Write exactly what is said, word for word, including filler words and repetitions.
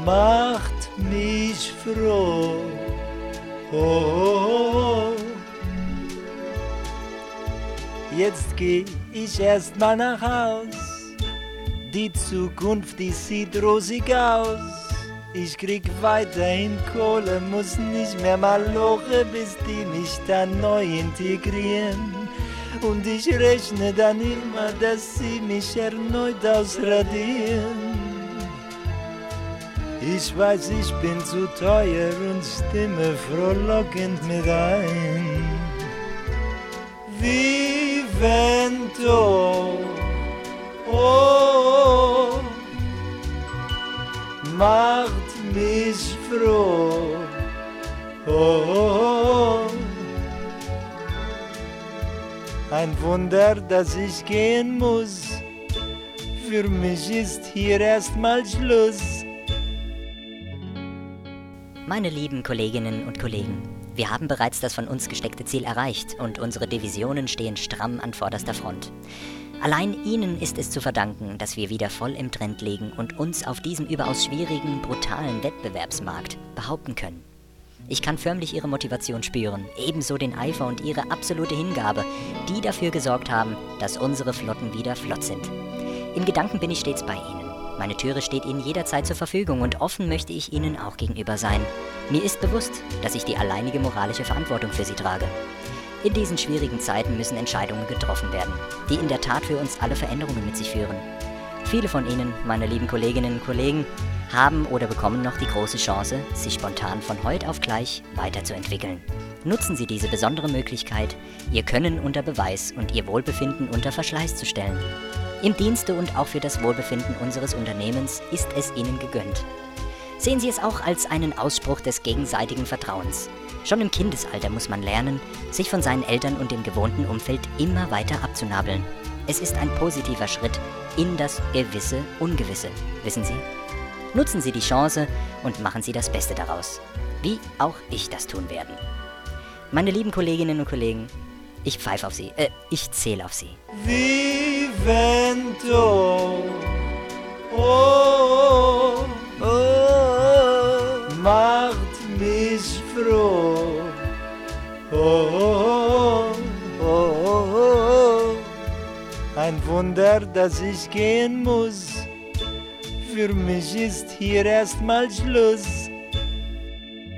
macht mich froh. Oh, oh, oh. Jetzt geh ich erst mal nach Haus. Die Zukunft, die sieht rosig aus. Ich krieg weiterhin Kohle, muss nicht mehr mal lochen, bis die mich dann neu integrieren. Und ich rechne dann immer, dass sie mich erneut ausradieren. Ich weiß, ich bin zu teuer und stimme frohlockend mit ein. Vivento, oh, macht mich froh. Oh, oh, oh. Ein Wunder, dass ich gehen muss. Für mich ist hier erstmal Schluss. Meine lieben Kolleginnen und Kollegen, wir haben bereits das von uns gesteckte Ziel erreicht und unsere Divisionen stehen stramm an vorderster Front. Allein Ihnen ist es zu verdanken, dass wir wieder voll im Trend liegen und uns auf diesem überaus schwierigen, brutalen Wettbewerbsmarkt behaupten können. Ich kann förmlich Ihre Motivation spüren, ebenso den Eifer und Ihre absolute Hingabe, die dafür gesorgt haben, dass unsere Flotten wieder flott sind. In Gedanken bin ich stets bei Ihnen. Meine Türe steht Ihnen jederzeit zur Verfügung und offen möchte ich Ihnen auch gegenüber sein. Mir ist bewusst, dass ich die alleinige moralische Verantwortung für Sie trage. In diesen schwierigen Zeiten müssen Entscheidungen getroffen werden, die in der Tat für uns alle Veränderungen mit sich führen. Viele von Ihnen, meine lieben Kolleginnen und Kollegen, haben oder bekommen noch die große Chance, sich spontan von heute auf gleich weiterzuentwickeln. Nutzen Sie diese besondere Möglichkeit, Ihr Können unter Beweis und Ihr Wohlbefinden unter Verschleiß zu stellen. Im Dienste und auch für das Wohlbefinden unseres Unternehmens ist es Ihnen gegönnt. Sehen Sie es auch als einen Ausspruch des gegenseitigen Vertrauens. Schon im Kindesalter muss man lernen, sich von seinen Eltern und dem gewohnten Umfeld immer weiter abzunabeln. Es ist ein positiver Schritt in das gewisse Ungewisse, wissen Sie? Nutzen Sie die Chance und machen Sie das Beste daraus, wie auch ich das tun werde. Meine lieben Kolleginnen und Kollegen, ich pfeife auf Sie, äh, ich zähle auf Sie. Vivento, oh, oh, oh, macht mich froh. Oh, oh, oh, oh, oh. Ein Wunder, dass ich gehen muss. Für mich ist hier erstmal Schluss.